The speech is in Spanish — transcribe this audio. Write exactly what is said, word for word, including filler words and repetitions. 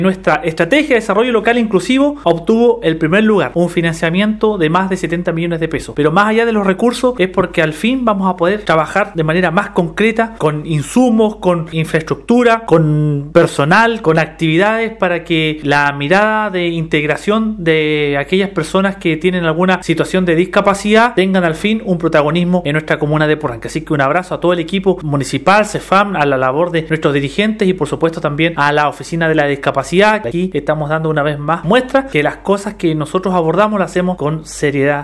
Nuestra estrategia de desarrollo local inclusivo obtuvo el primer lugar, un financiamiento de más de setenta millones de pesos. Pero más allá de los recursos es porque al fin vamos a poder trabajar de manera más concreta con insumos, con infraestructura, con personal, con actividades para que la mirada de integración de aquellas personas que tienen alguna situación de discapacidad tengan al fin un protagonismo en nuestra comuna de Porranque. Así que un abrazo a todo el equipo municipal, CEFAM, a la labor de nuestros dirigentes y por supuesto también a la oficina de la discapacidad. Aquí estamos dando una vez más muestra que las cosas que nosotros abordamos las hacemos con seriedad